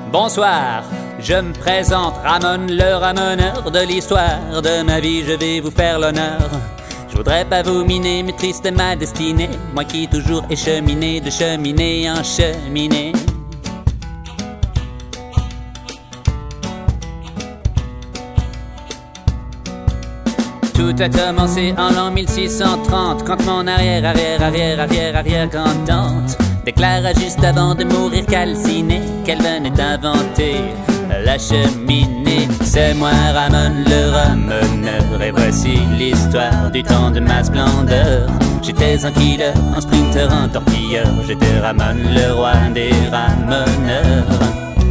Bonsoir, je me présente Ramon, le ramoneur de l'histoire de ma vie, je vais vous faire l'honneur. Je voudrais pas vous miner, mais triste est ma destinée, moi qui toujours ai cheminé de cheminée en cheminée. Tout a commencé en l'an 1630, quand mon arrière-grand-tante déclara juste avant de mourir calcinée qu'elle venait d'inventer la cheminée. C'est moi Ramon le ramoneur, et voici l'histoire du temps de ma splendeur. J'étais un killer, un sprinter, un torpilleur, j'étais Ramon le roi des ramoneurs.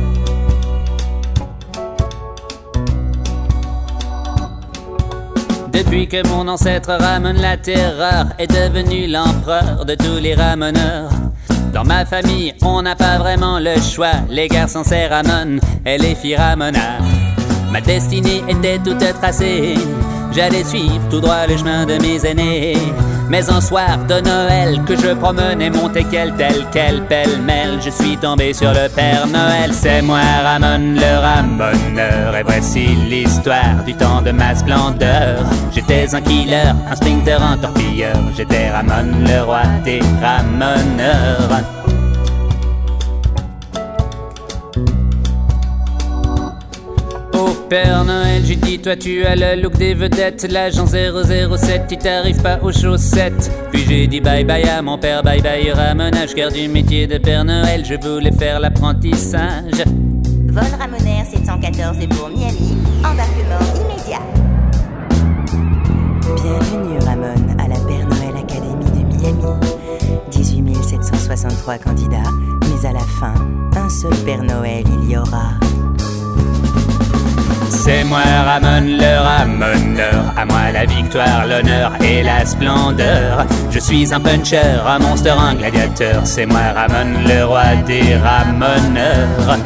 Depuis que mon ancêtre Ramon la Terreur est devenu l'empereur de tous les ramoneurs, dans ma famille, on n'a pas vraiment le choix. Les garçons c'est Ramon et les filles Ramona. Ma destinée était toute tracée, j'allais suivre tout droit le chemin de mes aînés. Mais un soir de Noël que je promenais mon teckel tel quel pêle-mêle, je suis tombé sur le Père Noël. C'est moi Ramon le ramoneur, et voici l'histoire du temps de ma splendeur. J'étais un killer, un sprinter, un torpilleur, j'étais Ramon le roi des ramoneurs. Au Père Noël, j'ai dit toi tu as le look des vedettes, l'agent 007, tu t'arrives pas aux chaussettes. Puis j'ai dit bye bye à mon père, bye bye ramonage, car du métier de Père Noël, je voulais faire l'apprentissage. Vol Ramonaire 714 est pour Miami, embarquement immédiat. Bienvenue Ramon à la Père Noël Academy de Miami. 18 763 candidats, mais à la fin, un seul Père Noël il y aura. C'est moi Ramon le ramoneur, à moi la victoire, l'honneur et la splendeur. Je suis un puncher, un monstre, un gladiateur, c'est moi Ramon le roi des ramoneurs.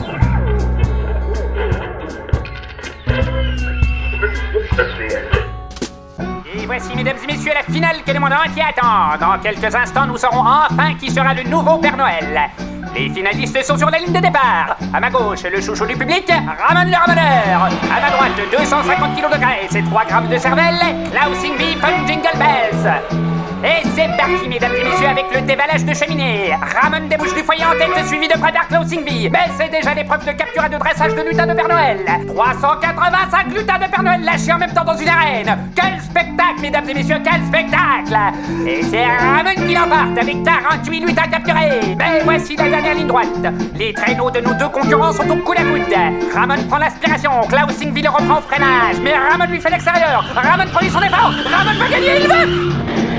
Et voici mesdames et messieurs la finale que le monde entier attend. Dans quelques instants nous saurons enfin qui sera le nouveau Père Noël. Les finalistes sont sur la ligne de départ. À ma gauche, le chouchou du public, Ramon le ramoneur. À ma droite, 250 kg de graisse et 3 grammes de cervelle, Klaus Ingvi von Jingle Bells. Et c'est parti, mesdames et messieurs, avec le déballage de cheminée. Ramon débouche du foyer en tête, suivi de près par Klaus Ingvi. Mais c'est déjà l'épreuve de capture et de dressage de lutins de Père Noël. 385 lutins de Père Noël lâchés en même temps dans une arène. Quel spectacle, mesdames et messieurs, quel spectacle! Et c'est Ramon qui l'emporte avec 48 lutins capturés. Mais voici la dernière ligne droite. Les traîneaux de nos deux concurrents sont au coude à coude. Ramon prend l'aspiration, Klaus Ingvi le reprend au freinage. Mais Ramon lui fait l'extérieur. Ramon produit son effort. Ramon va gagner, il veut!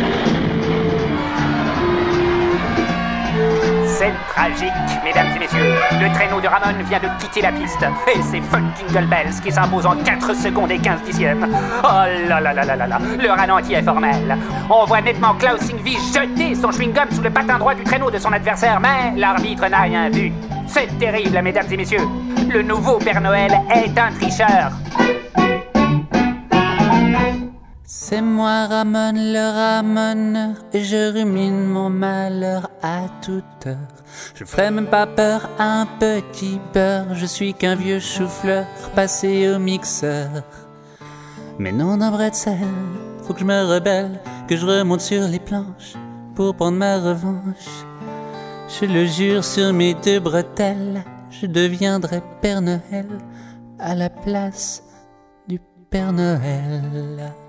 Scène tragique, mesdames et messieurs. Le traîneau de Ramon vient de quitter la piste. Et c'est Fun Jingle Bells qui s'impose en 4 secondes et 15 dixièmes. Oh là là là là là là. Le ralenti est formel. On voit nettement Klaus Ingvi jeter son chewing-gum sous le patin droit du traîneau de son adversaire, mais l'arbitre n'a rien vu. C'est terrible, mesdames et messieurs. Le nouveau Père Noël est un tricheur. C'est moi Ramon le ramoneur, et je rumine mon malheur à toute heure. Je ferai même pas peur à un petit beurre, je suis qu'un vieux chou-fleur passé au mixeur. Mais non d'un bretzel, faut que je me rebelle, que je remonte sur les planches pour prendre ma revanche. Je le jure sur mes 2 bretelles, je deviendrai Père Noël à la place du Père Noël.